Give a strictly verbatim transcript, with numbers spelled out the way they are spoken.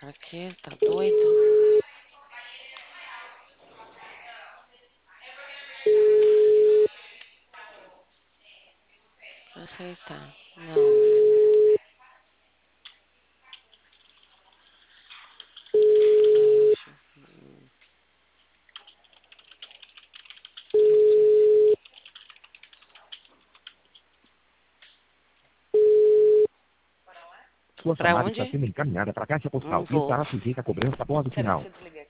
Aqui, tá doido? Aceitar. Não, menina. Deixa eu ver. Sua Pra chamada está onde? sendo encaminhada para a caixa Não postal e vou. estará sujeita a cobrança após o Pera, sinal. deixa eu desligar.